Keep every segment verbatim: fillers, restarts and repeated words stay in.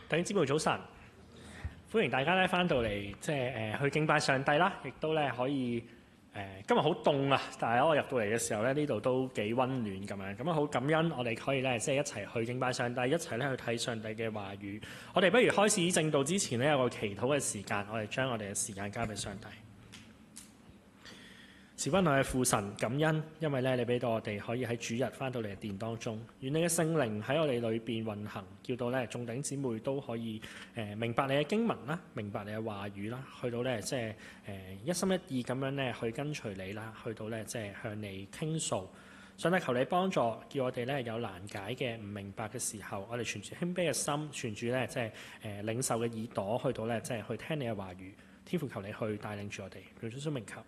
弟兄姊妹早晨，歡迎大家咧翻到嚟，即係誒去敬拜上帝啦，亦都咧可以誒、呃、今日好凍啊，但係我入到嚟嘅時候咧，呢度都幾溫暖咁樣，咁啊好感恩我哋可以咧即係一齊去敬拜上帝，一齊咧去睇上帝嘅話語。我哋不如開始正道之前呢，有個祈禱嘅時間，我哋將我哋嘅時間交俾上帝。事不我嘅父神，感恩，因為咧你俾到我哋可以喺主日翻到嚟嘅殿當中，願你嘅聖靈喺我哋裏邊運行，叫到咧眾弟兄姊妹都可以誒、呃、明白你嘅經文啦，明白你嘅話語啦，去到咧即係誒一心一意咁樣咧去跟隨你啦，去到咧即係向你傾訴。上帝求你幫助，叫我哋咧有難解嘅唔明白嘅時候，我哋存住謙卑嘅心，存住咧即係誒領受嘅耳朵，去到咧即係去聽你嘅話語。天父求你去帶領住我哋，用主生命求。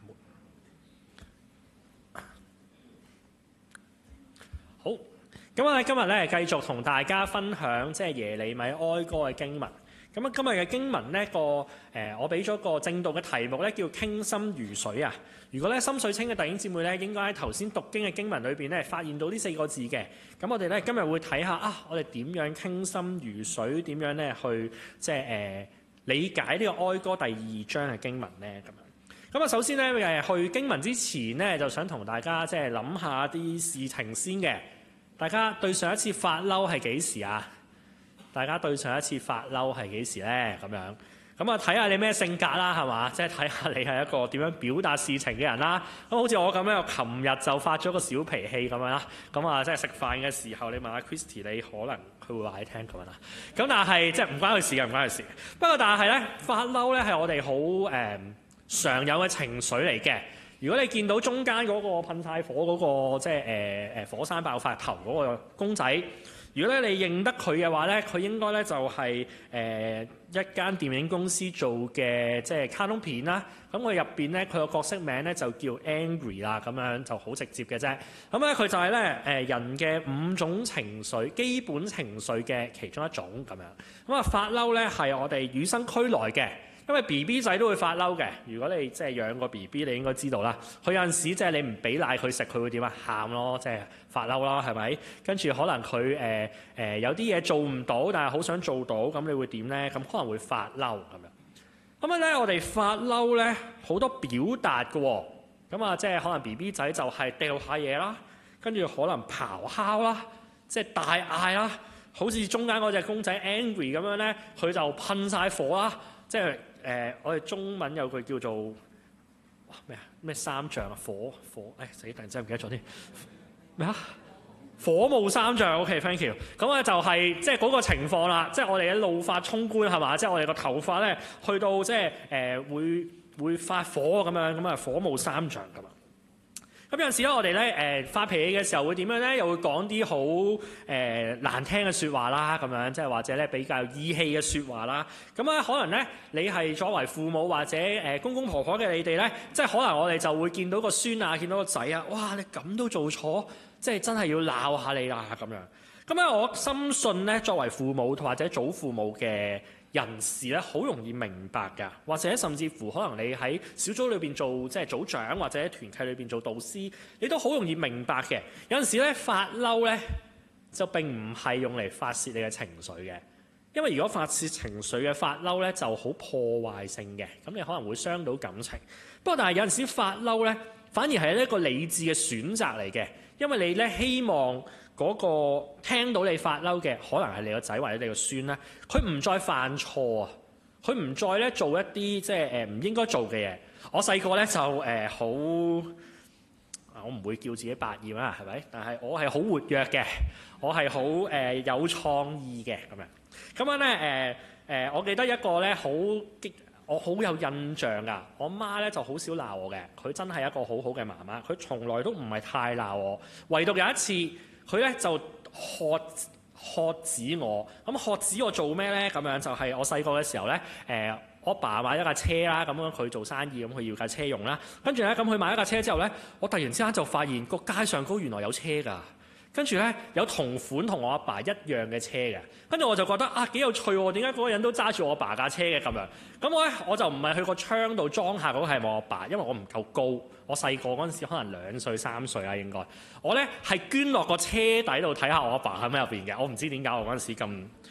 好，咁我哋今日咧繼續同大家分享即係耶利米哀歌嘅經文。咁啊，今日嘅經文呢個誒、呃，我俾咗個正道嘅題目咧，叫傾心如水啊。如果咧心水清嘅弟兄姊妹咧，應該喺頭先讀經嘅經文裏邊咧，發現到呢四個字嘅。咁我哋咧今日會睇下啊，我哋點樣傾心如水，點樣咧去即係誒、呃、理解呢個哀歌第二章嘅經文咧咁樣。咁啊，首先咧誒去經文之前咧，就想同大家即係諗下啲事情先嘅。大家對上一次發嬲係幾時啊？大家對上一次發嬲係幾時咧？咁樣咁啊，睇下你咩性格啦，係嘛？即係睇下你係一個點樣表達事情嘅人啦。咁好似我咁樣，我琴日就發咗個小脾氣咁樣啦。咁啊，即係食飯嘅時候，你問下 Christy， 你可能佢會話你聽咁樣啦。咁但係即係唔關佢事嘅，唔關佢事。不過但係咧，發嬲咧係我哋好誒常有嘅情緒嚟嘅。如果你見到中間嗰個噴晒火嗰、嗰個即係誒誒火山爆發頭嗰個公仔，如果咧你認得佢嘅話咧，佢應該咧就係、是、誒、呃、一間電影公司做嘅即係卡通片啦。咁佢入邊咧佢個角色名咧就叫 Angry 啦，咁樣就好直接嘅啫。咁咧佢就係咧誒人嘅五種情緒，基本情緒嘅其中一種咁樣。咁啊發嬲咧係我哋與生俱來嘅。因為 B B 仔都會發嬲嘅，如果你即係養個 B B，你應該知道啦。佢有陣時即係你唔俾奶佢食，佢會點啊？喊咯，即係發嬲啦，係咪？跟住可能佢誒誒有啲嘢做唔到，但係好想做到，咁你會點咧？咁可能會發嬲咁樣。咁樣咧，我哋發嬲咧好多表達嘅喎。咁啊，即係可能 B B 仔就係掉下嘢啦，跟住可能咆哮啦，即係大嗌啦，好似中間嗰隻公仔 Angry 咁樣咧，佢就噴晒火啦，即係。誒、呃，我哋中文有句叫做咩啊？咩三象啊？火火，誒死！突然之間唔記得咗添咩啊？火冒三丈 ，OK，thank you。咁啊就係即係嗰個情況啦，即係我哋嘅怒髮衝冠係嘛？即係我哋個頭髮咧去到即係誒會會發火咁樣，咁啊火冒三丈咁啊。咁有陣時咧，我哋咧誒發脾氣嘅時候會點樣咧？又會講啲好誒難聽嘅説話啦，咁樣即係或者咧比較有義氣嘅説話啦。咁啊，可能咧你係作為父母或者誒公公婆婆嘅你哋咧，即係可能我哋就會見到個孫啊，見到個仔啊，哇！你咁都做錯，即係真係要鬧下你啦咁樣。咁咧，我深信咧，作為父母或者祖父母嘅人士咧，好容易明白㗎，或者甚至乎可能你喺小組裏邊做即係組長，或者團契裏邊做導師，你都好容易明白嘅。有陣時咧發嬲咧，就並唔係用嚟發泄你嘅情緒嘅，因為如果發泄情緒嘅發嬲咧，就好破壞性嘅，咁你可能會傷到感情。不過但係有陣時發嬲咧，反而係一個理智嘅選擇嚟嘅，因為你咧希望嗰個聽到你發嬲嘅，可能係你個仔或者你個孫咧，佢唔再犯錯啊，佢唔再咧做一啲即係誒唔應該做嘅嘢。我細個咧就誒好、呃，我唔會叫自己百厭啊，係咪？但係我係好活躍嘅，我係好誒有創意嘅咁樣。咁樣咧誒誒，我記得一個咧好激。我好有印象㗎，我媽咧就好少鬧我嘅，佢真係一個好好嘅媽媽，佢從來都唔係太鬧我，唯獨有一次佢咧就喝喝止我，咁喝止我做咩咧？咁樣就係我細個嘅時候咧，誒、呃、我爸買一架車啦，咁樣佢做生意，咁佢要架車用啦，跟住咧咁佢買一架車之後咧，我突然之間就發現個街上高原來有車㗎。跟住咧有同款同我阿爸一樣嘅車嘅，跟住我就覺得啊幾有趣喎，點解嗰個人都揸住我阿爸架車嘅咁樣？咁我咧我就唔係去個窗度裝下嗰個係我阿爸，因為我唔夠高，我細個嗰陣時可能兩歲三歲啊應該，我咧係捐落個車底度睇下我阿爸喺咩入邊嘅，我唔知點解我嗰陣時咁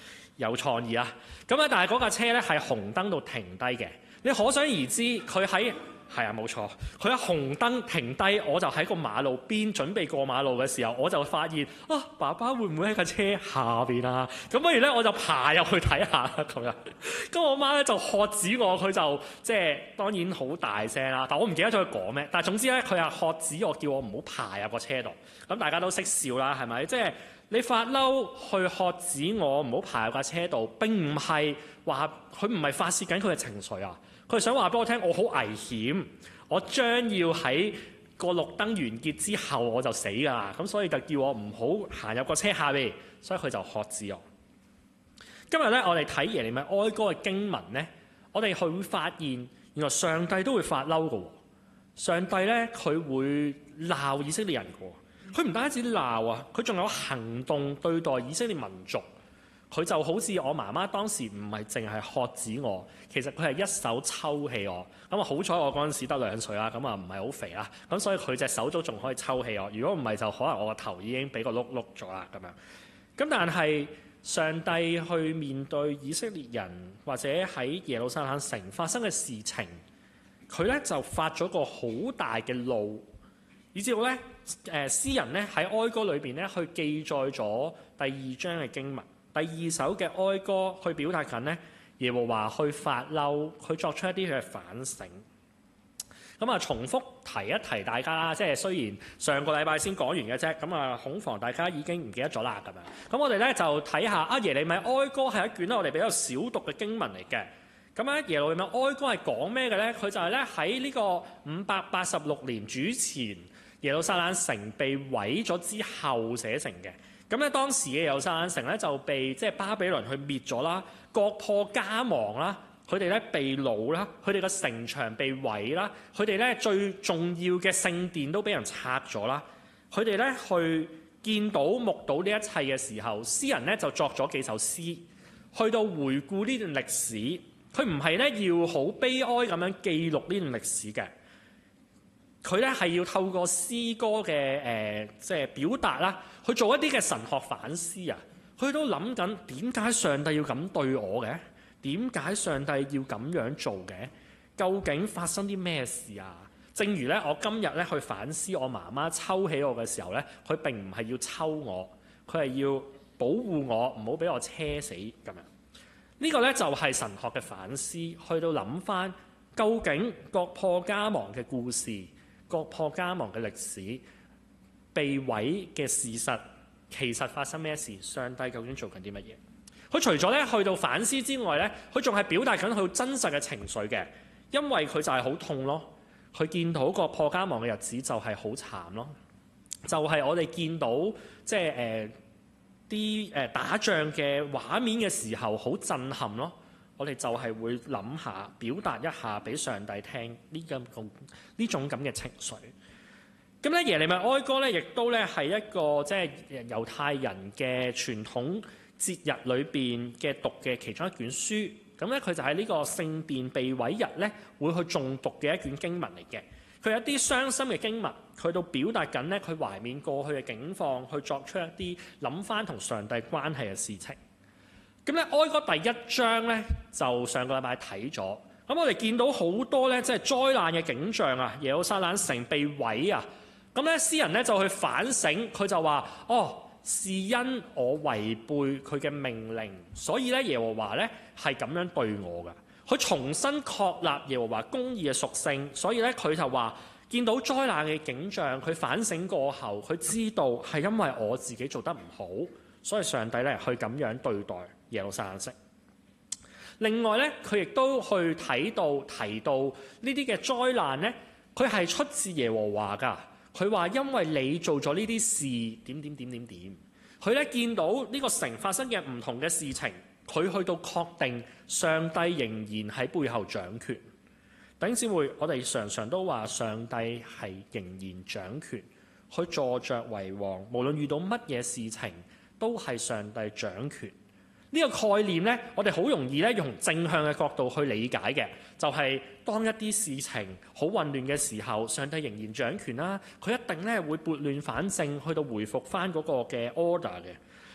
有創意啊！咁咧，但係嗰架車咧係紅燈度停低嘅，你可想而知佢喺係啊冇錯，佢喺紅燈停低，我就喺個馬路邊準備過馬路嘅時候，我就發現啊，爸爸會唔會喺架車下邊啊？咁不如咧我就爬入去睇下咁樣。咁我媽咧就喝止我，佢就即係當然好大聲啦，但我唔記得咗佢講咩。但係總之咧，佢係喝止我，叫我唔好爬入個車度。咁大家都識笑啦，係咪？即係你發嬲去喝止我唔好爬入架車度，並唔係話佢唔係發泄緊佢嘅情緒啊。佢想話俾我聽，我好危險，我將要喺個綠燈完結之後我就死㗎啦，咁所以就叫我唔好行入個車下邊，所以佢就喝止我。今日咧，我哋睇耶利米哀歌嘅經文咧，我哋會發現原來上帝都會發嬲㗎喎。上帝咧佢會鬧以色列人㗎喎，佢唔單止鬧啊，佢仲有行動對待以色列民族。佢就好似我媽媽當時唔係淨係喝止我，其實佢係一手抽起我。咁啊好彩我嗰陣時得兩歲啦，咁啊唔係好肥啦，咁所以佢隻手都仲可以抽起我。如果唔係就可能我個頭已經俾個碌碌咗啦咁樣。咁但係上帝去面對以色列人或者喺耶路撒冷城發生嘅事情，佢咧就發咗個好大嘅怒，以至到咧誒詩人咧喺哀歌裏邊咧去記載咗第二章嘅經文。第二首嘅哀歌去表達緊咧，耶和華去發嬲，佢作出一啲嘅反省。咁啊，重複提一提大家啦，即係雖然上個禮拜先講完嘅啫，咁啊，恐防大家已經唔記得咗啦咁樣。咁我哋咧就睇下啊，耶利米哀歌係一卷咧我哋比較少讀嘅經文嚟嘅。咁咧，耶利米哀歌係講咩嘅咧？佢就係咧喺呢個五百八十六年主前耶路撒冷城被毀咗之後寫成嘅。咁咧當時嘅耶路撒冷城咧就被即係巴比倫去滅咗啦，國破家亡啦，佢哋咧被擄啦，佢哋嘅城牆被毀啦，佢哋咧最重要嘅聖殿都俾人拆咗啦，佢哋咧去見到目睹呢一切嘅時候，詩人咧就作咗幾首詩，去到回顧呢段歷史，佢唔係咧要好悲哀咁樣記錄呢段歷史嘅。佢咧係要透過詩歌嘅誒、呃，即係表達啦，去做一啲嘅神學反思啊。佢都諗緊點解上帝要咁對我嘅？點解上帝要咁樣做嘅？究竟發生啲咩事啊？正如咧，我今日咧去反思我媽媽抽起我嘅時候咧，佢並唔係要抽我，佢係要保護我，唔好俾我車死咁樣。呢個咧就係神學嘅反思，去到諗翻究竟國破家亡嘅故事。國破家亡嘅歷史，被毀嘅事實，其實發生咩事？上帝究竟做緊啲乜嘢？佢除咗咧去到反思之外咧，佢仲係表達緊佢真實嘅情緒嘅，因為佢就係好痛咯。佢見到國破家亡嘅日子就係好慘咯，就係、是、我哋見到即係誒啲誒打仗嘅畫面嘅時候好震撼咯。我哋就係會諗下，表達一下俾上帝聽呢咁呢種咁嘅情緒。咁咧耶利米哀歌咧，亦都咧係一個即係猶太人嘅傳統節日裏邊嘅讀嘅其中一卷書。咁咧佢就喺呢個聖殿被毀日咧，會去誦讀嘅一卷經文嚟嘅。佢有一啲傷心嘅經文，佢到表達緊咧佢懷緬過去嘅境況，去作出一啲諗翻同上帝關係嘅事情。咁咧，哀歌第一章咧就上個禮拜睇咗。咁我哋見到好多咧，即係災難嘅景象啊！耶路撒冷城被毀啊！咁咧，詩人咧就去反省，佢就話：哦，是因我違背佢嘅命令，所以咧耶和華咧係咁樣對我㗎。佢重新確立耶和華公義嘅屬性，所以咧佢就話：見到災難嘅景象，佢反省過後，佢知道係因為我自己做得唔好，所以上帝咧去咁樣對待耶路撒冷城。另外咧，佢亦都去睇到提到呢啲嘅災難咧，佢係出自耶和華㗎。佢話因為你做咗呢啲事，點點點點點。佢咧見到呢個城發生嘅唔同嘅事情，佢去到確定上帝仍然喺背後掌權。弟兄姊妹，我哋常常都話上帝係仍然掌權，去坐着為王，無論遇到乜嘢事情，都係上帝掌權。呢個概念呢，我哋好容易咧用正向嘅角度去理解嘅，就係當一啲事情好混亂嘅時候，上帝仍然掌權啦，佢一定咧會撥亂反正，去到回復翻嗰個嘅 order 嘅。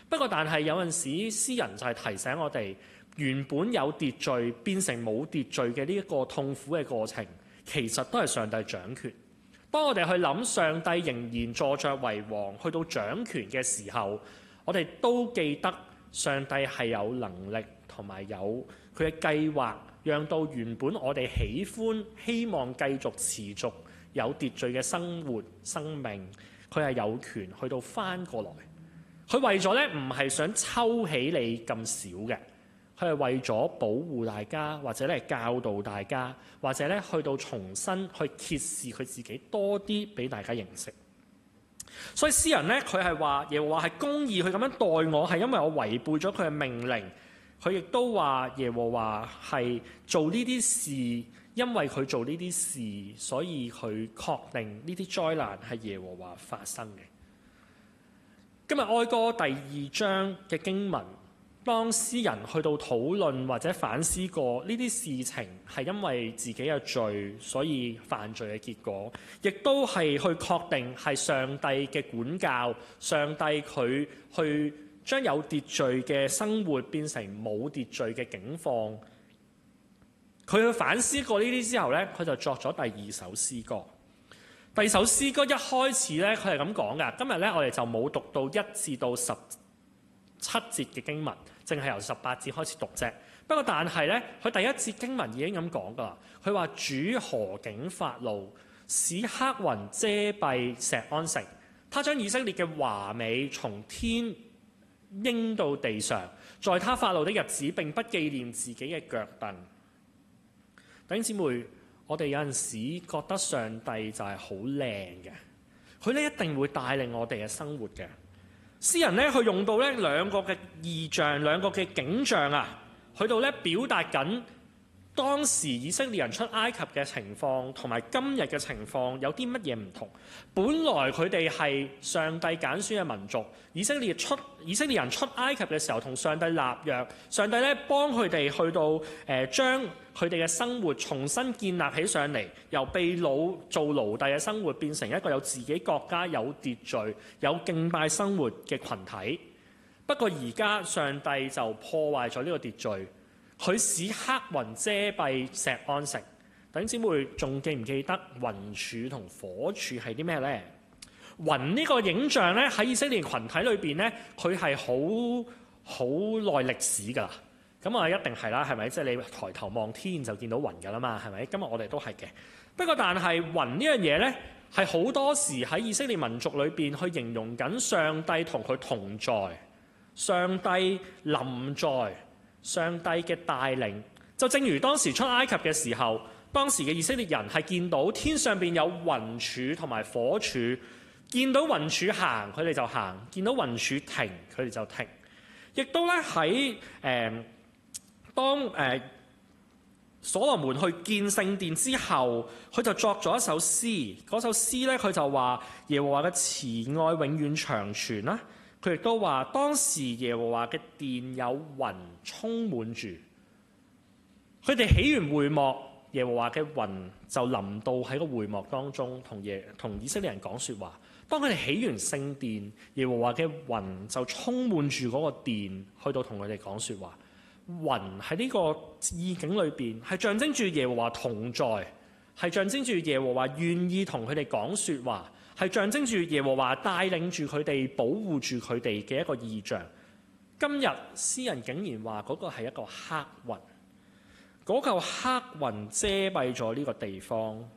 不過但係有陣時詩人就係提醒我哋，原本有秩序變成冇秩序嘅呢一個痛苦嘅過程，其實都係上帝掌權。當我哋去諗上帝仍然坐著為王，去到掌權嘅時候，我哋都記得上帝係有能力同埋有佢嘅計劃，讓到原本我哋喜歡、希望繼續持續有秩序嘅生活、生命，佢係有權去到翻過來。佢為咗咧唔係想抽起你咁少嘅，佢係為咗保護大家，或者咧教導大家，或者咧去到重新去揭示佢自己多啲俾大家認識。所以詩人咧佢係話耶和華係公義，佢咁樣待我係因為我違背咗佢嘅命令。佢亦都話耶和華係做呢啲事，因為佢做呢啲事，所以佢確定呢啲災難係耶和華發生嘅。今日哀歌第二章嘅經文，當詩人去到討論或者反思過呢啲事情係因為自己嘅罪，所以犯罪嘅結果，亦都係去確定係上帝嘅管教，上帝佢去將有秩序嘅生活變成冇秩序嘅境況。佢去反思過呢啲之後呢，佢就作咗第二首詩歌。第二首詩歌一開始呢，佢係咁講㗎。今日呢，我哋就冇讀到一至到十七節嘅經文，淨係由十八節開始讀啫。不過但係呢，佢第一節經文已經咁講㗎啦。佢話主何竟發怒，使黑雲遮蔽錫安城，他將以色列嘅華美從天扔到地上，在他發怒的日子並不紀念自己嘅腳凳。弟兄姊妹，我哋有陣時覺得上帝就係好靚嘅，佢咧一定會帶領我哋嘅生活嘅。詩人咧，佢用到咧兩個嘅異象，兩個嘅景象啊，去到咧表達緊當時以色列人出埃及嘅情況，同埋今日嘅情況有啲乜嘢唔同。本來佢哋係上帝揀選嘅民族，以色列出以色列人出埃及嘅時候同上帝立約，上帝咧幫佢哋去到誒、呃、將佢哋嘅生活重新建立起上嚟，由被擄做奴隸嘅生活變成一個有自己國家、有秩序、有敬拜生活嘅群體。不過而家上帝就破壞咗呢個秩序，佢使黑雲遮蔽錫安城。弟兄姊妹仲記唔記得雲柱同火柱係啲咩呢？雲呢個影像咧喺以色列群體裏邊咧，佢係好好耐歷史㗎啦。咁啊，一定係啦，係咪？即係你抬頭望天就見到雲㗎啦嘛，係咪？今日我哋都係嘅。不過但係雲呢樣嘢咧，係好多時喺以色列民族裏邊去形容緊上帝同佢同在，上帝臨在，上帝嘅帶領。就正如當時出埃及嘅時候，當時嘅以色列人係見到天上邊有雲柱同埋火柱，見到雲柱行佢哋就行，見到雲柱停佢哋就停。亦都咧喺誒當誒、呃、所羅門去建聖殿之後，佢就作咗一首詩。嗰首詩咧，佢就話耶和華嘅慈愛永遠長存啦。佢亦都話當時耶和華嘅殿有雲充滿住，佢哋起完會幕，耶和華嘅雲就臨到喺個會幕當中，同耶同以色列人講説話。當佢哋起完聖殿，耶和華嘅雲就充滿住嗰個殿，去到同佢哋講説話。雲喺呢個意境裏邊，係象徵住耶和華同在，係象徵住耶和華願意同佢哋講説話，係象徵住耶和華帶領住佢哋、保護住佢哋嘅一個意象。今日詩人竟然話嗰個係一個黑雲，嗰嚿黑雲遮蔽咗呢個地方。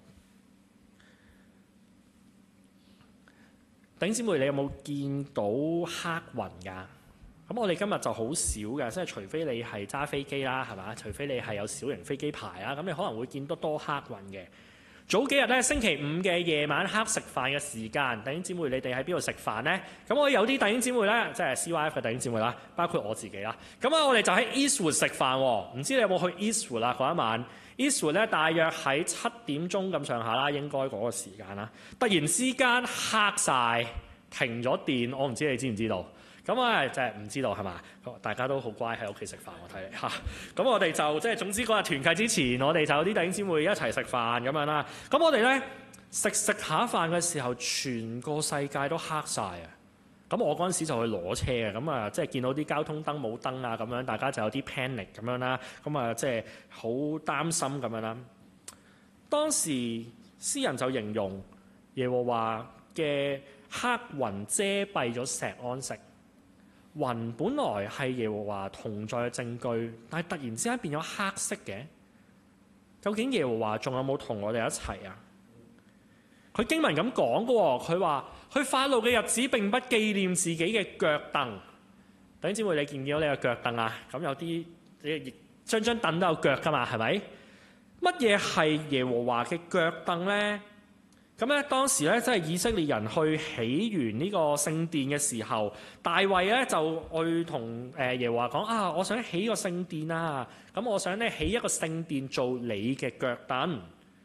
弟兄姊妹，你有冇見到黑雲㗎？咁我哋今日就好少嘅，即係除非你係揸飛機啦，係嘛？除非你係有小型飛機牌啦，咁你可能會見得多黑雲嘅。早幾日咧，星期五嘅夜晚黑食飯嘅時間，弟兄姊妹你哋喺邊度食飯呢？咁我有啲弟兄姊妹咧，即係 C Y F 嘅弟兄姊妹啦，包括我自己啦。咁啊，我哋就喺 Eastwood 食飯喎。唔知你有冇去 Eastwood 啦？嗰一晚 Eastwood 咧，大約喺七點鐘咁上下啦，應該嗰個時間啦。突然之間黑晒，停咗電，我唔知你知唔知道？咁啊，就係唔知道係嘛？大家都好乖喺屋企食飯，我睇嚟嚇。咁我哋就即係總之嗰日團契之前，我哋就有啲弟兄姊妹一齊食飯咁樣啦。咁我哋咧食食下飯嘅時候，全個世界都黑晒啊！ 咁我嗰陣時就去攞車嘅，咁啊即係見到啲交通燈冇燈啊咁樣，大家就有啲 panic 咁樣啦，咁啊即係好擔心咁樣啦。當時詩人就形容耶和華嘅黑雲遮蔽咗錫安城，雲本來係耶和華同在嘅證據，但係突然之間變咗黑色嘅。究竟耶和華仲有冇同我哋一齊啊？佢經文咁講嘅喎，佢話佢發怒嘅日子並不紀念自己嘅腳凳。弟兄姊妹，你見唔見到你嘅腳凳啊？咁有啲你張張凳都有腳㗎嘛，係咪？乜嘢係耶和華嘅腳凳呢？咁咧當時咧，即係以色列人去起完呢個聖殿嘅時候，大衛咧就去同誒耶和華講啊，我想起個聖殿啊，咁我想咧起一個聖殿做你嘅腳凳。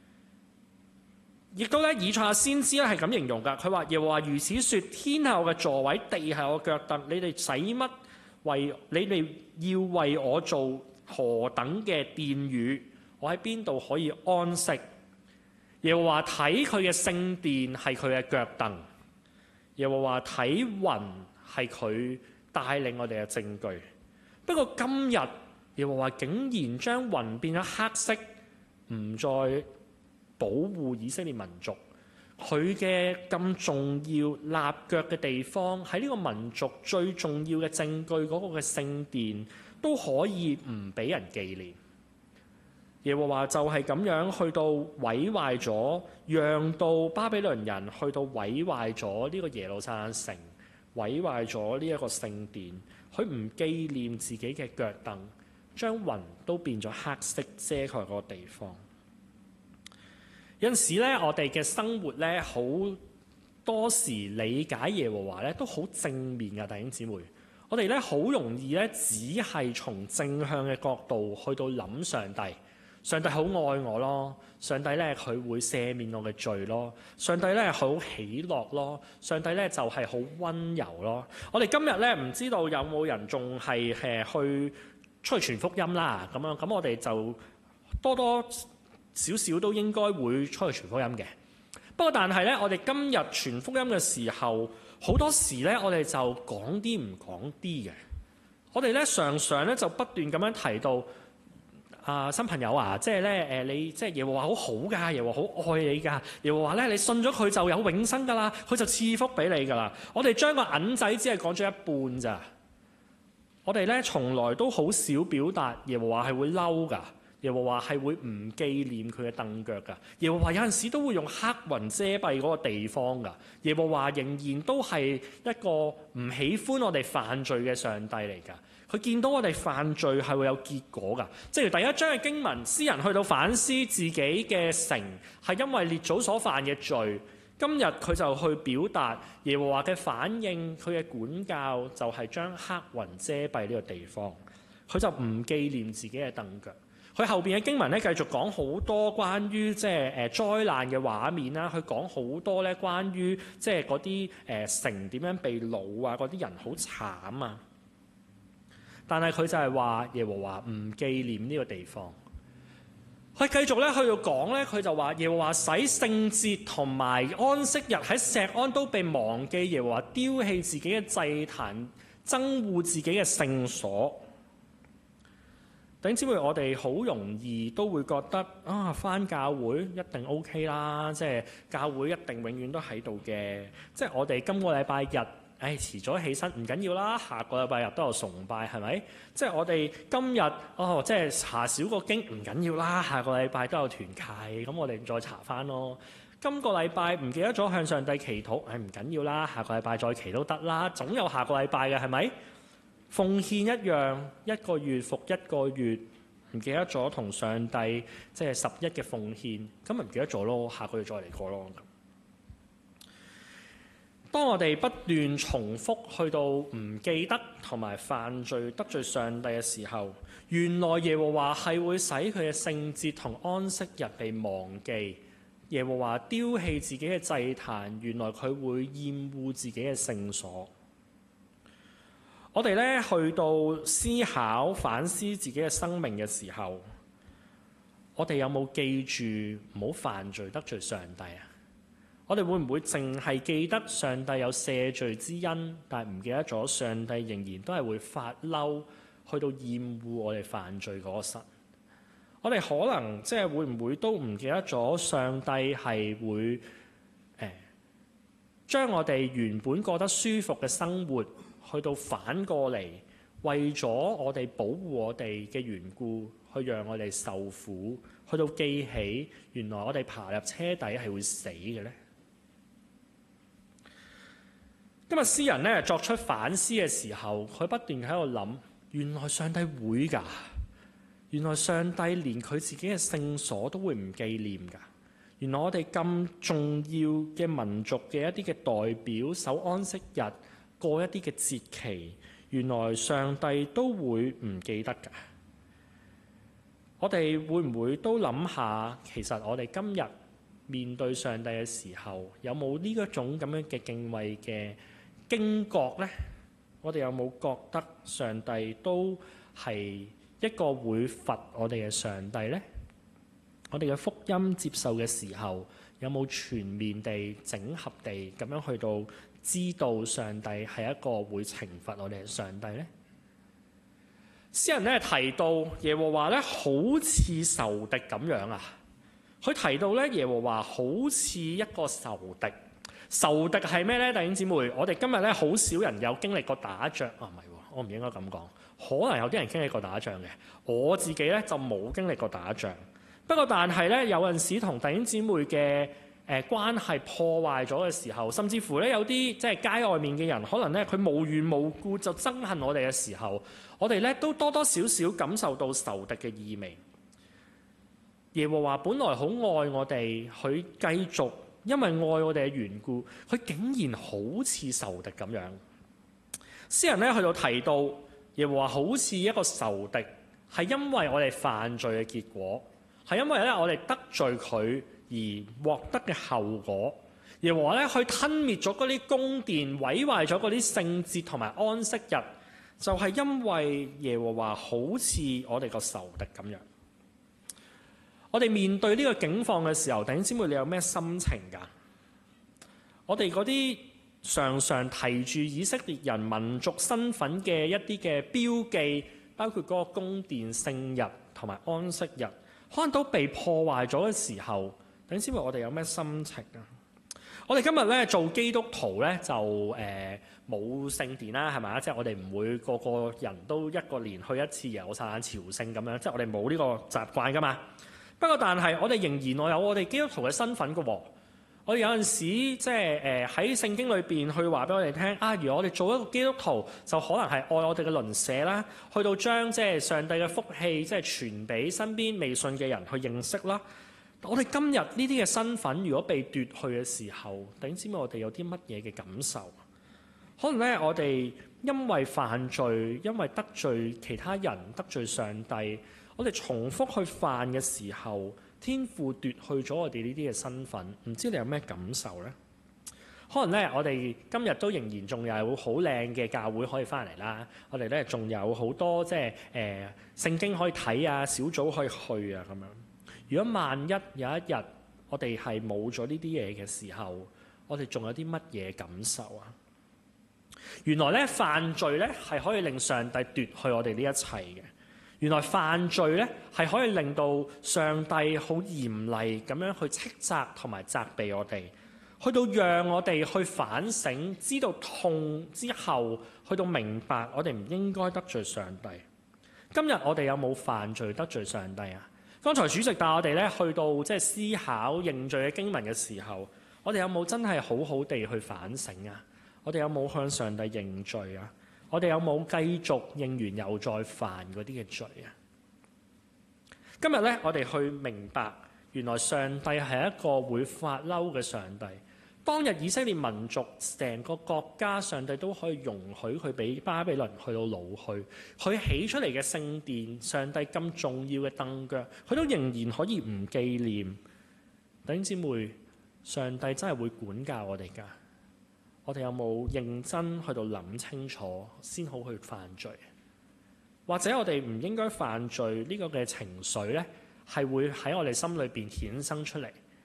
亦都咧，以賽亞先知咧係咁形容㗎，佢話耶和華如此說：天係我嘅座位，地係我嘅腳凳。你哋使乜為你哋要為我做何等嘅殿宇？我喺邊度可以安息？耶和華睇佢嘅聖殿係佢嘅腳凳，耶和華睇雲係佢帶領我哋嘅證據。不過今日耶和華竟然將雲變咗黑色，唔再保護以色列民族。佢嘅咁重要立腳嘅地方，喺呢個民族最重要嘅證據嗰個嘅聖殿，都可以唔俾人紀念。耶和華就係咁樣去到毀壞咗，讓到巴比倫人去到毀壞咗呢個耶路撒冷城，毀壞咗呢一個聖殿。佢唔紀念自己嘅腳凳，將雲都變咗黑色遮蓋嗰個地方。有陣時咧，我哋嘅生活咧，好多時理解耶和華咧都好正面㗎，弟兄姊妹。我哋咧好容易咧，只係從正向嘅角度去到諗上帝。上帝好愛我咯，上帝咧佢會赦免我嘅罪咯，上帝咧好喜樂咯，上帝咧就係好溫柔咯。我哋今日咧唔知道有冇人仲係誒去出去傳福音啦，咁樣咁我哋就多多少少都應該會出去傳福音嘅。不過但係咧，我哋今日傳福音嘅時候，好多時咧我哋就講啲唔講啲嘅。我哋咧常常咧就不斷咁樣提到。啊，新朋友啊，即係咧誒，你即係耶和華好好㗎，耶和華好愛你㗎，耶和華咧你信咗佢就有永生㗎啦，佢就賜福俾你㗎啦。我哋將個銀仔只係講咗一半咋，我哋咧從來都好少表達耶和華係會嬲㗎，耶和華係會唔紀念佢嘅凳腳㗎，耶和華有陣時都會用黑雲遮蔽嗰個地方㗎，耶和華仍然都係一個唔喜歡我哋犯罪嘅上帝嚟㗎。佢見到我哋犯罪係會有結果㗎，正如第一章嘅經文，詩人去到反思自己嘅城係因為列祖所犯嘅罪。今日佢就去表達耶和華嘅反應，佢嘅管教就係將黑雲遮蔽呢個地方。佢就唔紀念自己嘅凳腳。佢後邊嘅經文咧繼續講好多關於即係誒災難嘅畫面啦，佢講好多咧關於即係嗰啲誒城點樣被擄啊，嗰啲人好慘啊。但係佢就係話耶和華唔紀念呢個地方。佢繼續咧去到講咧，佢就話耶和華使聖節同埋安息日喺錫安都被忘記，耶和華丟棄自己嘅祭壇，憎惡自己嘅聖所。弟兄姊妹，我哋好容易都會覺得啊，返教會一定 OK 啦，即係教會一定永遠都喺度嘅。即係我哋今個禮拜日。誒、哎、遲咗起身唔緊要啦，下個禮拜日都有崇拜，係咪？即係我哋今日哦，即係查少個經唔緊要啦，下個禮拜都有團契，咁我哋再查翻咯。今個禮拜唔記得咗向上帝祈禱，誒唔緊要啦，下個禮拜再祈都得啦，總有下個禮拜嘅，係咪？奉獻一樣，一個月復一個月，唔記得咗同上帝即係十一嘅奉獻，咁咪唔記得咗咯，下個月再嚟過咯。當我哋不斷重複去到唔記得同埋犯罪得罪上帝嘅時候，原來耶和華係會使佢嘅聖節同安息日被忘記。耶和華丟棄自己嘅祭壇，原來佢會厭惡自己嘅聖所。我哋咧去到思考反思自己嘅生命嘅時候，我哋有冇記住唔好犯罪得罪上帝啊？ 我哋會唔會淨係記得上帝有赦罪之恩，但係唔記得咗上帝仍然都係會發嬲，去到厭惡我哋犯罪嗰個神？我哋可能即係會唔會都唔記得咗上帝係會誒、呃、將我哋原本過得舒服嘅生活，去到反過嚟，為咗我哋保護我哋嘅緣故，去讓我哋受苦，去到記起原來我哋爬入車底係會死嘅呢？今日詩人咧作出反思嘅時候，佢不斷喺度諗：原來上帝會㗎，原來上帝連佢自己嘅聖所都會唔紀念㗎。原來我哋咁重要嘅民族嘅一啲嘅代表守安息日，過一啲嘅節期，原來上帝都會唔記得㗎。我哋會唔會都諗下，其實我哋今日面對上帝嘅時候，有冇呢一種咁樣嘅敬畏嘅驚覺呢？我哋有冇覺得上帝都係一個會罰我哋嘅上帝呢？我哋嘅福音接受嘅時候，有冇全面地整合地咁樣去到知道上帝係一個會懲罰我哋嘅上帝呢？詩人咧提到耶和華咧好似仇敵咁樣啊！佢提到咧耶和華好似一個仇敵。仇敵係咩呢？弟兄姊妹，我哋今日咧好少人有經歷過打仗啊，唔係喎，我唔應該咁講。可能有啲人經歷過打仗嘅，我自己咧就冇經歷過打仗。不過但係咧有陣時同弟兄姊妹嘅誒、呃、關係破壞咗嘅時候，甚至乎咧有啲即係街外面嘅人，可能咧佢無緣無故就憎恨我哋嘅時候，我哋咧都多多少少感受到仇敵嘅意味。耶和華本來好愛我哋，佢繼續。因為愛我哋嘅緣故，佢竟然好似仇敵咁樣。詩人咧去到提到耶和華好似一個仇敵，係因為我哋犯罪嘅結果，係因為咧我哋得罪佢而獲得嘅後果。耶和華咧去吞滅咗嗰啲宮殿，毀壞咗嗰啲聖節同埋安息日，就係因為耶和華好似我哋個仇敵咁樣。我哋面對呢個境況嘅時候，弟兄姊妹，你有咩心情㗎？我哋嗰啲常常提住以色列人民族身份嘅一啲嘅標記，包括嗰個宮殿聖日同埋安息日，可能都被破壞咗嘅時候，弟兄姊妹，我哋有咩心情啊？我哋今日咧做基督徒咧就誒冇聖殿啦，係咪啊？即係我哋唔會個個人都一個年去一次耶路撒冷朝聖咁樣，即係我哋冇呢個習慣㗎嘛。不過，但係我哋仍然我有我哋基督徒嘅身份嘅喎。我哋有陣時即係誒喺聖經裏邊去話俾我哋聽啊，如果我哋做一個基督徒，就可能係愛我哋嘅鄰舍啦，去到將即係上帝嘅福氣即係傳俾身邊未信嘅人去認識啦。我哋今日呢啲嘅身份，如果被奪去嘅時候，弟兄姊妹，我哋有啲乜嘢嘅感受？可能咧，我哋因為犯罪，因為得罪其他人，得罪上帝。我哋重複去犯嘅時候，天父奪去咗我哋呢啲嘅身份，唔知你有咩感受呢？可能咧，我哋今日都仍然仲有好靚嘅教會可以翻嚟啦。我哋咧仲有好多即係誒聖經可以睇啊，小組可以去啊咁樣。如果萬一有一日我哋係冇咗呢啲嘢嘅時候，我哋仲有啲乜嘢感受啊？原來咧犯罪咧係可以令上帝奪去我哋呢一切嘅。原來犯罪咧係可以令到上帝好嚴厲咁樣去斥責同埋責備我哋，去到讓我哋去反省，知道痛之後，去到明白我哋唔應該得罪上帝。今日我哋有冇犯罪得罪上帝啊？剛才主席帶我哋咧去到即係思考認罪嘅經文嘅時候，我哋有冇真係好好地去反省啊？我哋有冇向上帝認罪啊？我哋有冇繼續認完又再犯嗰啲嘅罪啊？今日咧，我哋去明白，原來上帝係一個會發嬲嘅上帝。當日以色列民族成個國家，上帝都可以容許佢俾巴比倫去到擄去。佢起出嚟嘅聖殿，上帝咁重要嘅凳腳，佢都仍然可以唔紀念。弟兄姊妹，上帝真係會管教我哋㗎。我哋有冇認真去到諗清楚先好去犯罪？或者我哋唔應該犯罪呢個嘅情緒呢，係會喺我哋心裏邊衍生出嚟。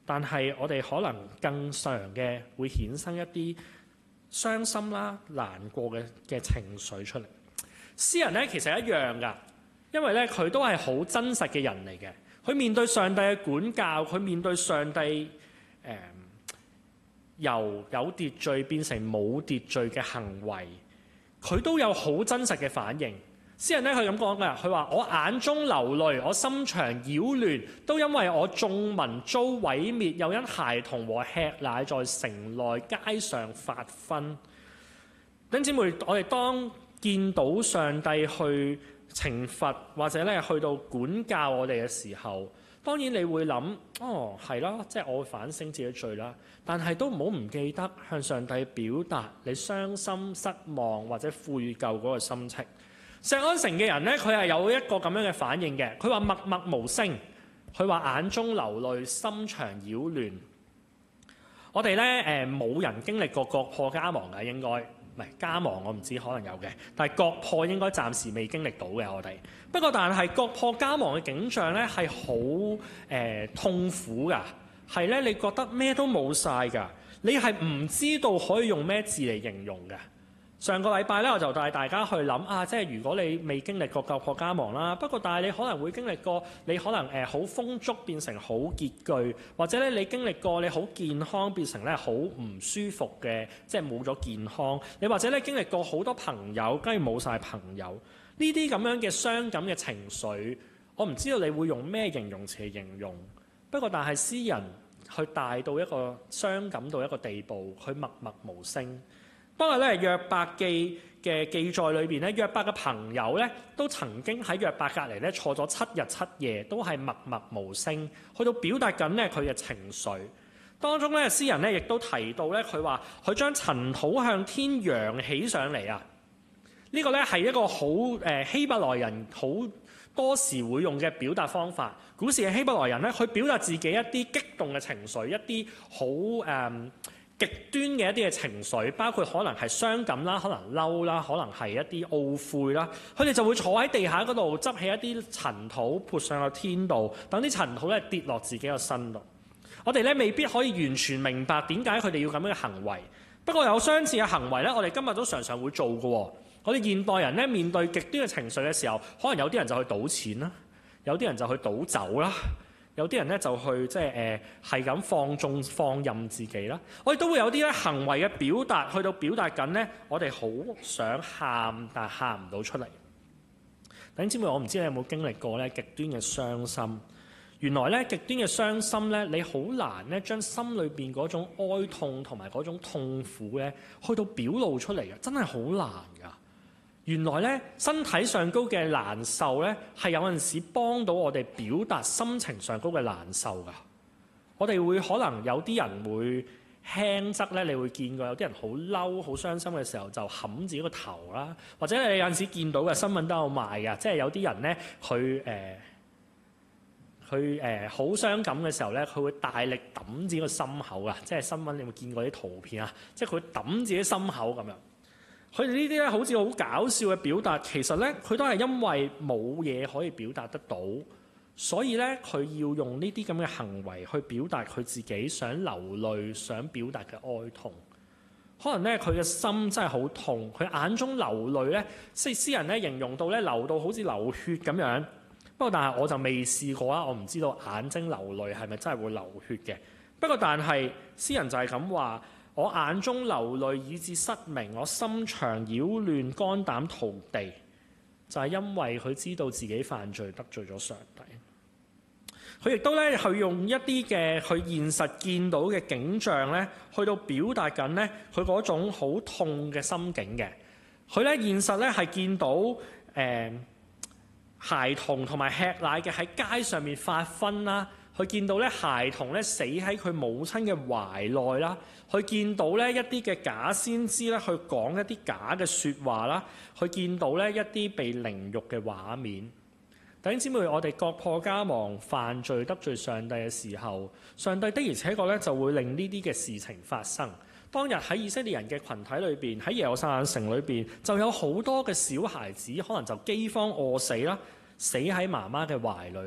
但係我哋可能更常嘅會衍生一啲傷心啦、難過嘅嘅情緒出嚟。詩人咧其實一樣㗎，因為咧佢都係好真實嘅人嚟嘅。佢面對上帝嘅管教，佢面對上帝誒、呃、由有秩序變成冇秩序嘅行為，佢都有好真實嘅反應。詩人咧佢咁講㗎，佢話：我眼中流淚，我心腸擾亂，都因為我眾民遭毀滅，又因孩童和吃奶在城內街上發昏。弟兄姊妹，我哋當見到上帝去懲罰或者咧去到管教我哋嘅時候，當然你會諗：哦，係啦，即係我會反省自己罪啦。但係都唔好唔記得向上帝表達你傷心、失望或者悔疚嗰個心情。錫安城嘅人咧，佢係有一個咁樣嘅反應嘅。佢話默默無聲，佢話眼中流淚，心腸擾亂。我哋咧誒冇人經歷過國破家亡嘅，應該唔係家亡，我唔知可能有嘅，但係國破應該暫時未經歷到嘅我哋。不過但係國破家亡嘅景象咧係好誒痛苦㗎，係咧你覺得咩都冇晒㗎，你係唔知道可以用咩字嚟形容嘅。上個禮拜咧，我就帶大家去諗啊，即係如果你未經歷過國破家亡啦，不過但係你可能會經歷過，你可能誒好豐足變成好拮據，或者咧你經歷過你好健康變成咧好唔舒服嘅，即係冇咗健康。你或者咧經歷過好多朋友，跟住冇晒朋友，呢啲咁樣嘅傷感嘅情緒，我唔知道你會用咩形容詞嚟形容。不過但係詩人去大到一個傷感到一個地步，佢默默無聲。當日咧約伯記嘅記載裏邊咧，約伯嘅朋友咧都曾經喺約伯隔離咧坐咗七日七夜，都係默默無聲，去到表達緊咧佢嘅情緒。當中咧詩人咧亦都提到咧，佢話佢將塵土向天揚起上嚟啊！呢、這個咧係一個好誒希伯來人好多時會用嘅表達方法。古時嘅希伯來人咧，去表達自己一啲激動嘅情緒，一啲好誒，嗯極端嘅一啲嘅情緒，包括可能係傷感啦，可能嬲啦，可能係一啲懊悔啦。佢哋就會坐喺地下嗰度執起一啲塵土潑上個天度，等啲塵土咧跌落自己個身度。我哋咧未必可以完全明白點解佢哋要咁樣嘅行為，不過有相似嘅行為咧，我哋今日都常常會做嘅。我哋現代人咧面對極端嘅情緒嘅時候，可能有啲人就去賭錢啦，有啲人就去賭酒啦。有啲人咧就去即係誒係咁放縱放任自己啦。我哋都會有啲咧行為嘅表達，去到表達緊咧，我哋好想喊，但係喊唔到出嚟。弟兄姊妹，我唔知你有冇經歷過咧極端嘅傷心。原來咧極端嘅傷心咧，你好難咧將心裏邊嗰種哀痛同埋嗰種痛苦咧，去到表露出嚟嘅，真係好難㗎。原來咧，身體上高嘅難受咧，係有陣時幫到我哋表達心情上高嘅難受㗎。我哋會可能有啲人會輕則咧，你會見過有啲人好嬲、好傷心嘅時候就冚自己個頭啦，或者你有陣時見到嘅新聞都有賣㗎，即係有啲人咧，佢誒佢誒好傷感嘅時候咧，佢會大力揼自己個心口啊！即係新聞你有冇見過啲圖片啊？即係佢揼自己心口咁樣。佢哋呢啲咧好似好搞笑嘅表達，其實咧佢都係因為冇嘢可以表達得到，所以咧佢要用呢啲咁嘅行為去表達佢自己想流淚、想表達嘅哀痛。可能咧佢嘅心真係好痛，佢眼中流淚咧，即係詩人咧形容到咧流到好似流血咁樣。不過但係我就未試過啊，我唔知道眼睛流淚係咪真係會流血嘅。不過但係詩人就係咁話。我眼中流淚以致失明，我心腸擾亂，肝膽塗地，就係因為佢知道自己犯罪得罪咗上帝。佢亦都咧去用一啲嘅佢現實見到嘅景象咧，去到表達緊咧佢嗰種好痛嘅心境嘅。佢咧現實咧係見到誒、呃、孩童同埋吃奶嘅喺街上面發昏啦。佢見到咧孩童咧死喺佢母親嘅懷內啦，佢見到咧一啲嘅假先知咧去講一啲假嘅説話啦，佢見到咧一啲被凌辱嘅畫面。弟兄姊妹，我哋國破家亡、犯罪得罪上帝嘅時候，上帝的而且確咧就會令呢啲嘅事情發生。當日喺以色列人嘅群體裏邊，喺耶路撒冷城裏邊，就有好多嘅小孩子可能就饑荒餓死啦，死喺媽媽嘅懷裏啦。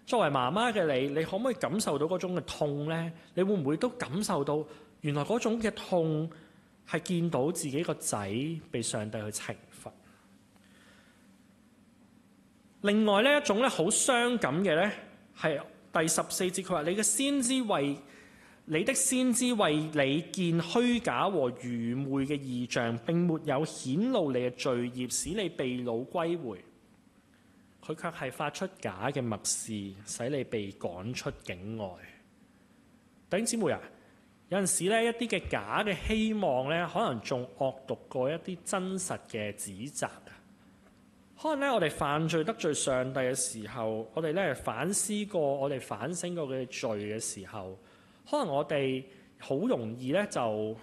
作為媽媽嘅你，你可唔可以感受到嗰種嘅痛呢？你會唔會都感受到原來嗰種嘅痛係見到自己個仔被上帝去懲罰？另外呢一種咧好傷感嘅咧，係第十四節，佢話：你嘅先知為你的先知為你見虛假和愚昧嘅異象，並沒有顯露你嘅罪孽，使你被擄歸回。佢卻係發出假嘅默示，使你被趕出境外。弟兄姊妹啊，有陣時咧一啲嘅假嘅希望咧，可能仲惡毒過一啲真實嘅指責。可能咧，我哋犯罪得罪上帝嘅時候，我哋咧反思過，我哋反省過佢嘅罪嘅時候，可能我哋好容易咧就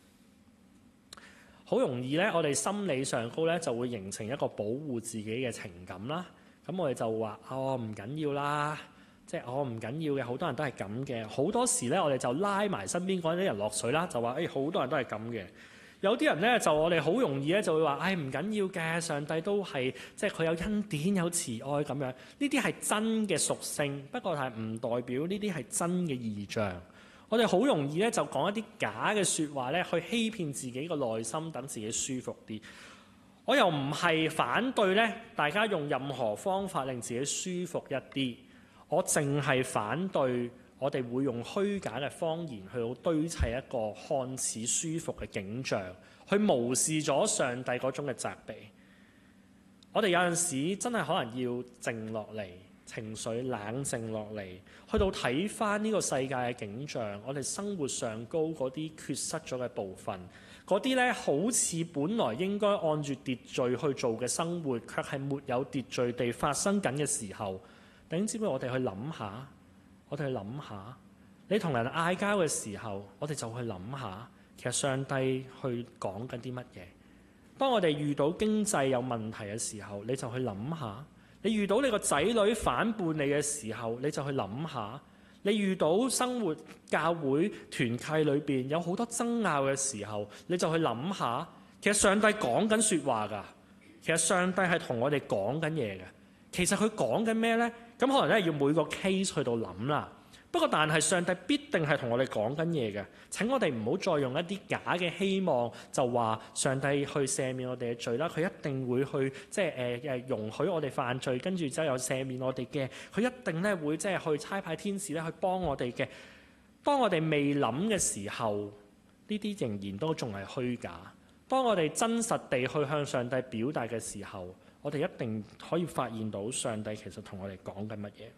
好容易咧，我哋心理上高咧就會形成一個保護自己嘅情感啦。咁我哋就話：哦，唔緊要啦，即係我唔緊要嘅，好多人都係咁嘅。好多時咧，我哋就拉埋身邊嗰啲人落水啦，就話：誒、哎，好多人都係咁嘅。有啲人咧就我哋好容易咧就會話：唉、哎，唔緊要嘅，上帝都係即係佢有恩典有慈愛咁樣。呢啲係真嘅屬性，不過係唔代表呢啲係真嘅異象。我哋好容易咧就講一啲假嘅説話咧，去欺騙自己個內心，等自己舒服啲。我又唔係反對咧，大家用任何方法令自己舒服一啲。我淨係反對我哋會用虛假嘅謊言去堆砌一個看似舒服嘅景象，去無視咗上帝嗰種嘅責備。我哋有陣時真係可能要靜落嚟，情緒冷靜落嚟，去到睇翻呢個世界嘅景象，我哋生活上高嗰啲缺失咗嘅部分。嗰啲咧好似本來應該按住秩序去做嘅生活，卻係沒有秩序地發生緊嘅時候，弟兄姊妹，我哋去諗下，我哋去諗下，你同人嗌交嘅時候，我哋就去諗下，其實上帝去講緊啲乜嘢？當我哋遇到經濟有問題嘅時候，你就去諗下；你遇到你個仔女反叛你嘅時候，你就去諗下。你遇到生活教會團契裏邊有好多爭拗嘅時候，你就去諗下，其實上帝講緊説話㗎。其實上帝係同我哋講緊嘢嘅。其實佢講緊咩呢？咁可能咧要每個 case 去到諗啦。不過但係上帝必定係同我哋講緊嘢嘅。請我哋唔好再用一啲假嘅希望，就話上帝去赦免我哋嘅罪啦。佢一定會去即係誒誒容許我哋犯罪，跟住之後又赦免我哋嘅。佢一定咧會即係去差派天使咧去幫我哋嘅。當我哋未諗嘅時候，呢啲仍然都仲係虛假。當我哋真實地去向上帝表達嘅時候，我哋一定可以發現到上帝其實同我哋講緊乜嘢。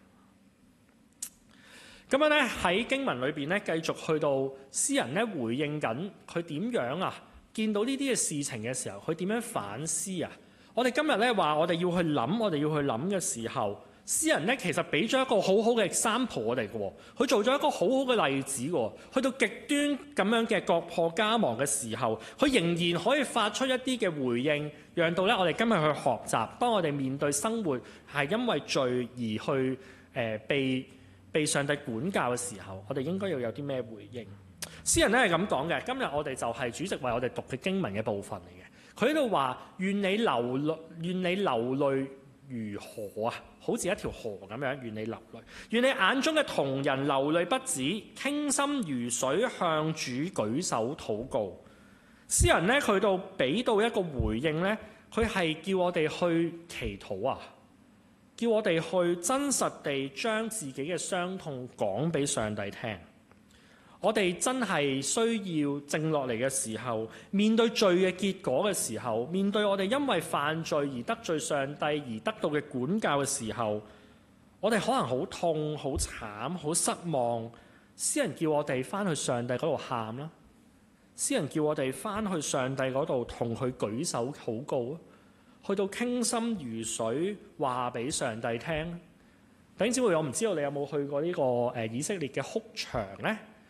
咁樣咧喺經文裏邊咧，繼續去到詩人咧回應緊佢點樣啊？見到呢啲嘅事情嘅時候，佢點樣反思啊？我哋今日咧話我哋要去諗，我哋要去諗嘅時候，詩人咧其實俾咗一個好好嘅 example 我哋嘅喎，佢做咗一個好好嘅例子嘅。去到極端咁樣嘅國破家亡嘅時候，佢仍然可以發出一啲嘅回應，讓到咧我哋今日去學習。當我哋面對生活係因為罪而去誒、呃、被被上帝管教嘅時候，我哋應該要有啲咩回應？詩人咧係咁講嘅。今日我哋就係主席為我哋讀嘅經文嘅部分嚟嘅。佢喺度話：願你流淚，願你流淚如河啊，好似一條河咁樣。願你流淚，願你眼中嘅瞳人流淚不止，傾心如水，向主舉手禱告。詩人咧佢到俾到一個回應咧，佢係叫我哋去祈禱啊。叫我哋去真實地將自己嘅傷痛講俾上帝聽。我哋真係需要靜落嚟嘅時候，面對罪嘅結果嘅時候，面對我哋因為犯罪而得罪上帝而得到嘅管教嘅時候，我哋可能好痛、好慘、好失望。詩人叫我哋翻去上帝嗰度喊啦，詩人叫我哋翻去上帝嗰度同佢舉手禱告啊。去到傾心如水，話俾上帝聽。弟兄姊妹，我唔知道你有冇去過呢個誒以色列嘅哭牆呢？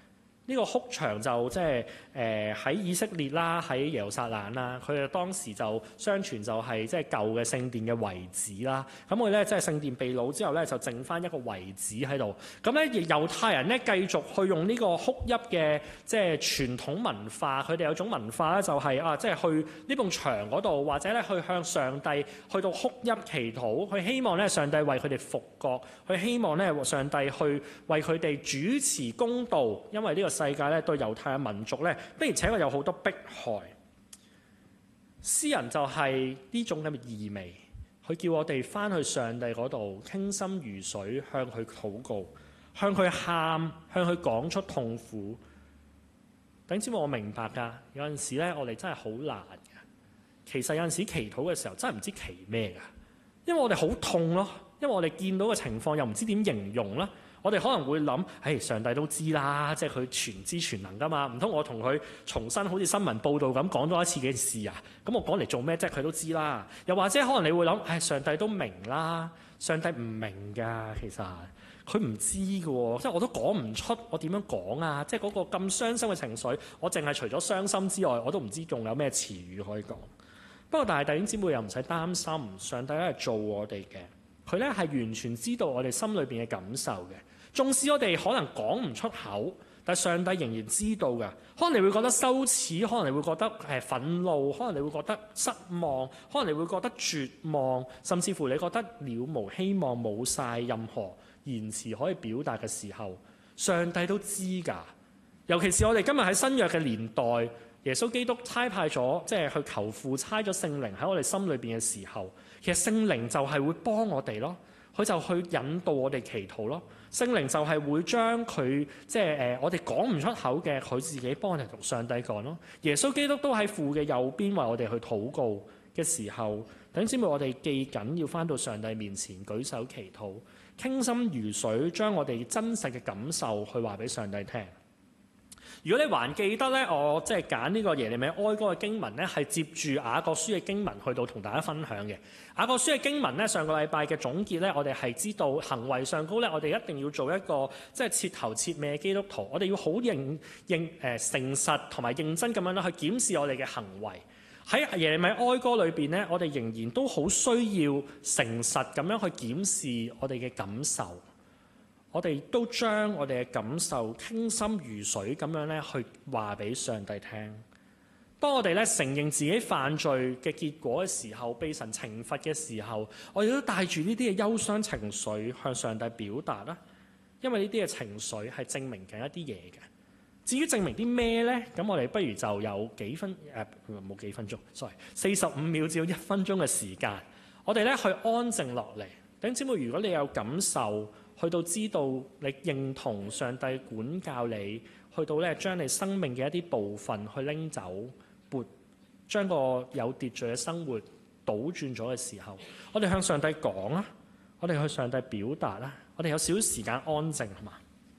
呢個哭牆就即係誒喺以色列啦，喺耶路撒冷啦，佢哋當時就相傳就係即係舊嘅聖殿嘅遺址啦。咁佢咧即係聖殿被擄之後咧，就剩翻一個遺址喺度。咁咧，猶太人咧繼續去用呢個哭泣嘅即係傳統文化，佢哋有種文化咧就係啊，即係去呢埲牆嗰度，或者咧去向上帝去到哭泣祈禱，佢希望咧上帝為佢哋復國，佢希望咧上帝去為佢哋主持公道，因為呢個世界咧對猶太嘅民族咧，的而且確有好多迫害。詩人就係呢種咁嘅意味，佢叫我哋翻去上帝嗰度傾心如水，向佢禱告，向佢喊，向佢講出痛苦。弟兄姊妹，我明白㗎，有陣時咧我哋真係好難㗎。其實有陣時祈禱嘅時候真係唔知祈咩㗎，因為我哋好痛咯，因為我哋見到嘅情況又唔知點形容啦。我哋可能會諗，誒上帝都知啦，即係佢全知全能㗎嘛，唔通我同佢重新好似新聞報導咁講多一次嘅事啊？咁我講嚟做咩啫？佢都知啦。又或者可能你會諗，誒上帝都明啦，上帝唔明㗎，其實佢唔知㗎喎，即係我都講唔出，我點樣講啊？即係嗰個咁傷心嘅情緒，我淨係除咗傷心之外，我都唔知仲有咩詞語可以講。不過但係弟兄姊妹又唔使擔心，上帝咧係做我哋嘅，佢咧係完全知道我哋心裏邊嘅感受嘅。縱使我哋可能講唔出口，但上帝仍然知道㗎。可能你會覺得羞恥，可能你會覺得誒憤怒，可能你會覺得失望，可能你會覺得絕望，甚至乎你覺得了無希望，冇晒任何言辭可以表達嘅時候，上帝都知㗎。尤其是我哋今日喺新約嘅年代，耶穌基督差派咗，即係去求父差咗聖靈喺我哋心裏邊嘅時候，其實聖靈就係會幫我哋咯，佢就去引導我哋祈禱咯。聖靈就係會將佢即係誒我哋講唔出口嘅，佢自己幫我哋同上帝講咯。耶穌基督都喺父嘅右邊為我哋去禱告嘅時候，弟兄姊妹，我哋記緊要返到上帝面前舉手祈禱，傾心如水，將我哋真實嘅感受去話俾上帝聽。如果你還記得咧，我即係揀呢個耶利米哀歌嘅經文咧，係接住雅各書嘅經文去到同大家分享嘅。雅各書嘅經文咧，上個禮拜嘅總結咧，我哋係知道行為上高咧，我哋一定要做一個即係徹頭徹尾嘅基督徒，我哋要好認認誒誠實同埋認真咁樣咧去檢視我哋嘅行為。喺耶利米哀歌裏邊咧，我哋仍然都好需要誠實咁樣去檢視我哋嘅感受。我哋都將我哋嘅感受傾心如水咁樣咧，去話俾上帝聽。當我哋咧承認自己犯罪嘅結果嘅時候，被神懲罰嘅時候，我哋都帶住呢啲嘅憂傷情緒向上帝表達啦。因為呢啲嘅情緒係證明緊一啲嘢嘅。至於證明啲咩咧？咁我哋不如就有幾分誒冇、呃、幾分鐘，sorry， 四十五秒至到一分鐘嘅時間，我哋咧去安靜落嚟。弟兄姊妹，如果你有感受，去到知道你認同上帝管教你，去到咧將你生命嘅一啲部分去拎走，撥將個有秩序嘅生活倒轉咗嘅時候，我哋向上帝講啦，我哋向上帝表達啦，我哋有少少時間安靜，好嘛？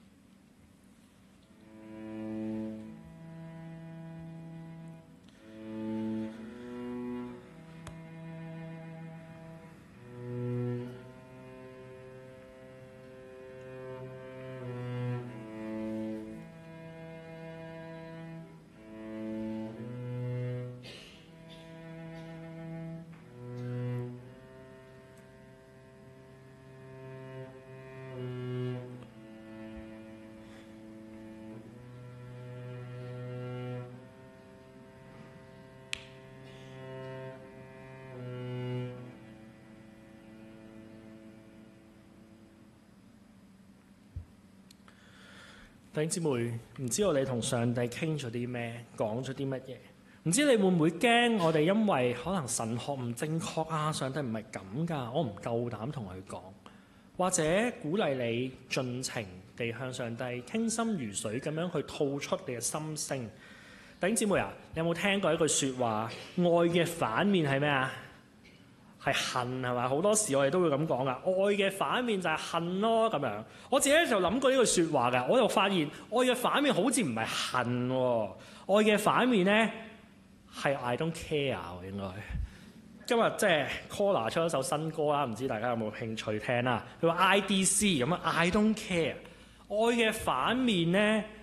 弟兄姊妹，唔知道你同上帝傾咗啲咩，講咗啲乜嘢？唔知你會唔會驚我哋因為可能神學唔正確啊？上帝唔係咁㗎，我唔夠膽同佢講，或者鼓勵你盡情地向上帝傾心如水咁樣去吐出你嘅心聲。弟兄姊妹啊，你有冇聽過一句説話？愛嘅反面係咩啊？係恨係嘛？好多時我哋都會咁講噶，愛嘅反面就係恨咯咁樣。我自己就諗過呢句説話㗎，我又發現愛嘅反面好似唔係恨喎，愛嘅反面咧係 I don't care 喎應該。今日即係 Kola 出咗首新歌啦，唔知大家有冇興趣聽啦？佢話 I D C 咁啊 I don't care。愛嘅反面咧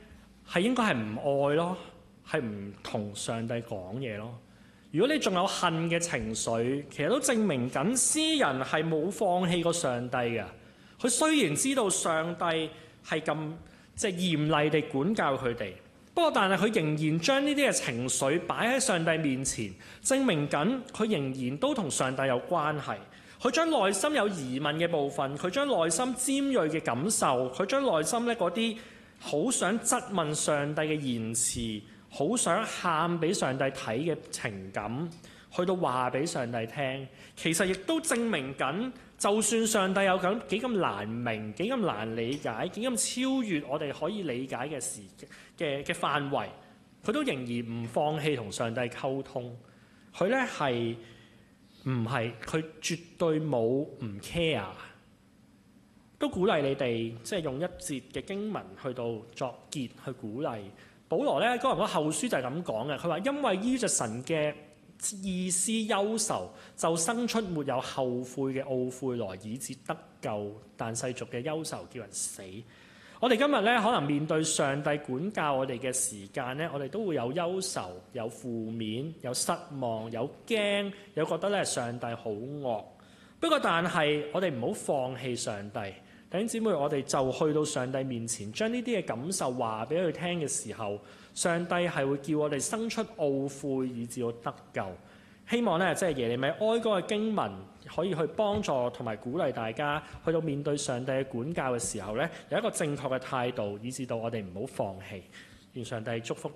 係應該係唔愛咯，係唔同上帝講嘢咯。如果你仲有恨嘅情緒，其實都證明緊詩人係冇放棄過上帝嘅。佢雖然知道上帝係咁即係嚴厲地管教佢哋，不過但係佢仍然將呢啲嘅情緒擺喺上帝面前，證明緊佢仍然都同上帝有關係。佢將內心有疑問嘅部分，佢將內心尖鋭嘅感受，佢將內心咧嗰啲好想質問上帝嘅言辭，好想喊俾上帝睇嘅情感，去到話俾上帝聽，其實亦都證明緊，就算上帝有咁幾咁難明、幾咁難理解、幾咁超越我哋可以理解嘅時嘅嘅範圍，佢都仍然唔放棄同上帝溝通。佢咧係唔係佢絕對冇唔 care， 都鼓勵你哋即係用一節嘅經文去到作結去鼓勵。保羅咧哥林多後書就係咁講嘅，佢話因為依着神嘅意思憂愁，就生出沒有後悔嘅懊悔來，以致得救。但世俗嘅憂愁叫人死。我哋今日咧可能面對上帝管教我哋嘅時間咧，我哋都會有憂愁、有負面、有失望、有驚，有覺得咧上帝好惡。不過但係我哋唔好放棄上帝。弟兄姊妹，我哋就去到上帝面前，將呢啲嘅感受話俾佢聽嘅時候，上帝係會叫我哋生出懊悔，以致我得救。希望咧，即係耶利米哀歌嘅經文可以去幫助同埋鼓勵大家，去到面對上帝嘅管教嘅時候咧，有一個正確嘅態度，以致到我哋唔好放棄。願上帝祝福。